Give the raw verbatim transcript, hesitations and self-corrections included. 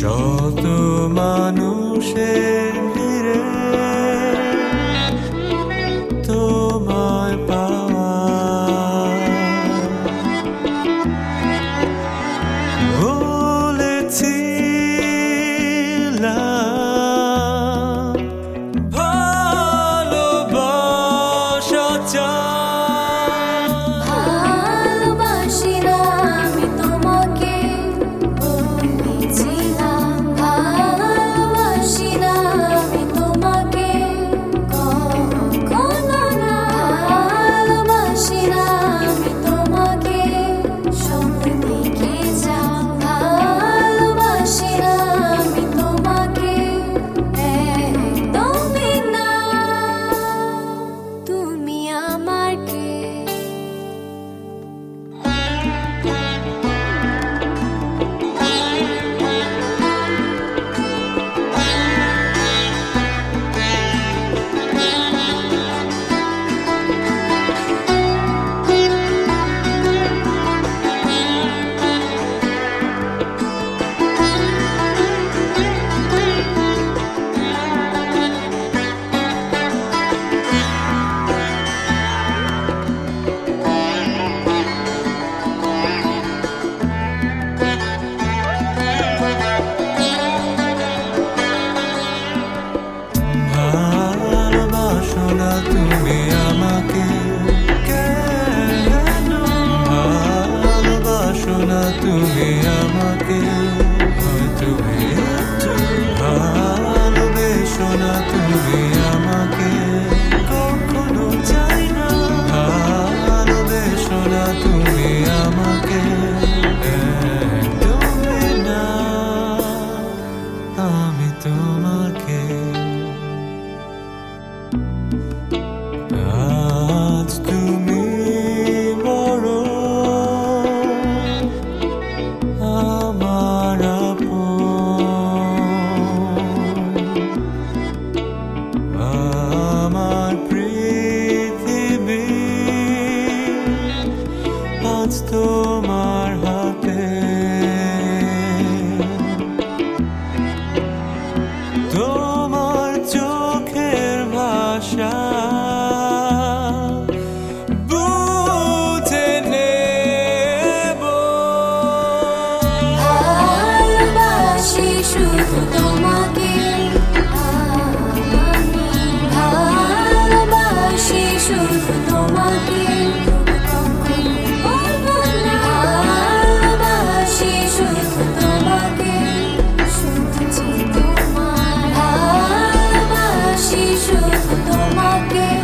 শত মানুষের ভিড়ে তোমায় পাওয়া বলেছিলাম ভালোবাসা চাই। তুমি আমাকে কেন ভালোবাসো না? তুমি আমাকে হয়তো একটু ভালোবেসো না। তুমি আমাকে কখনো চাই না ভালোবেসো না। তুমি আমাকে একদমই না। আমি তোমাকে আজ তুমি বড় আমার আপন, আমার পৃথিবী আজ তোমার হাতে। তোমার চোখের ভাষা শুধু তোমাকে আমি ভালোবাসি, শুধু তোমাকে ভালোবাসি, শুধু তোমাকে শুধু তোমার ভালোবাসি, শুধু তোমাকে।